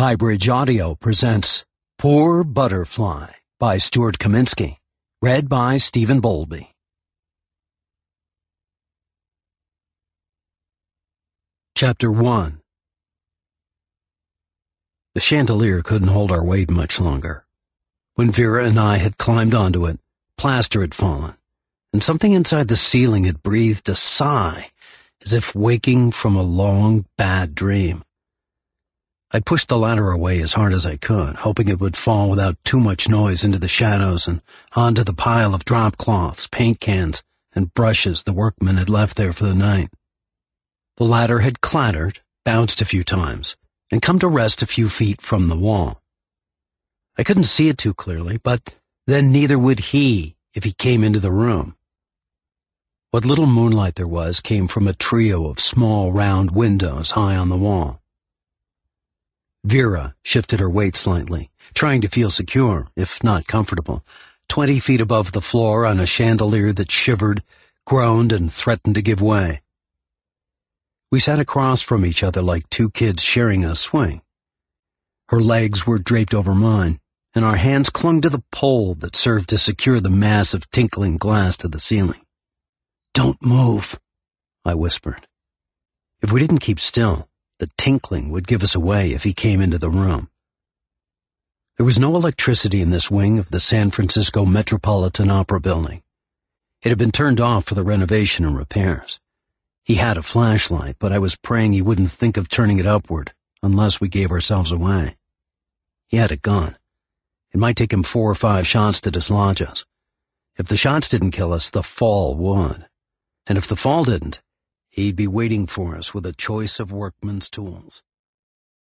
Highbridge Audio presents Poor Butterfly by Stuart Kaminsky, read by Stephen Bowlby. Chapter 1. The chandelier couldn't hold our weight much longer. When Vera and I had climbed onto it, plaster had fallen, and something inside the ceiling had breathed a sigh, as if waking from a long, bad dream. I pushed the ladder away as hard as I could, hoping it would fall without too much noise into the shadows and onto the pile of drop cloths, paint cans, and brushes the workmen had left there for the night. The ladder had clattered, bounced a few times, and come to rest a few feet from the wall. I couldn't see it too clearly, but then neither would he if he came into the room. What little moonlight there was came from a trio of small, round windows high on the wall. Vera shifted her weight slightly, trying to feel secure, if not comfortable, 20 feet above the floor on a chandelier that shivered, groaned, and threatened to give way. We sat across from each other like two kids sharing a swing. Her legs were draped over mine, and our hands clung to the pole that served to secure the mass of tinkling glass to the ceiling. "Don't move," I whispered. If we didn't keep still, the tinkling would give us away if he came into the room. There was no electricity in this wing of the San Francisco Metropolitan Opera Building. It had been turned off for the renovation and repairs. He had a flashlight, but I was praying he wouldn't think of turning it upward unless we gave ourselves away. He had a gun. It might take him 4 or 5 shots to dislodge us. If the shots didn't kill us, the fall would. And if the fall didn't, he'd be waiting for us with a choice of workman's tools.